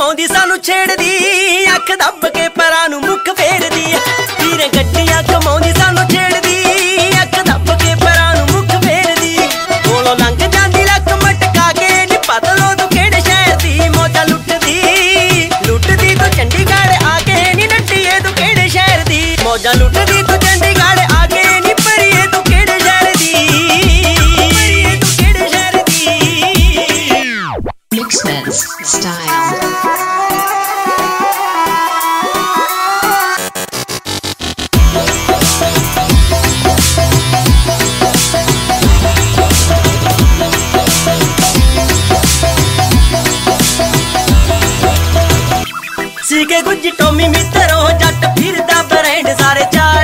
कमाउंदी सानू छेड़दी, अख दब के परां नूं मुख फेरदी। हीरे गड्डियां कमाउंदी सानू छेड़दी, अख दब के परां नूं मुख फेरदी। कोलों लंघ जांदी लक मटका के, नी पतलो तू किहड़े शहर दी। मौजा लुटदी लुटदी तू चंडीगढ़ आके, नी नट्टीए तू किहड़े शहर दी। मौजा लुटदी तू चंडीगढ़ आके, नी परिए तू किहड़े शहर दी। परिए तू किहड़े शहर दी। Mixmans style. सीके गुज्जी टोमी मित्रो, जट फिरदा ब्रांड सारे चाड़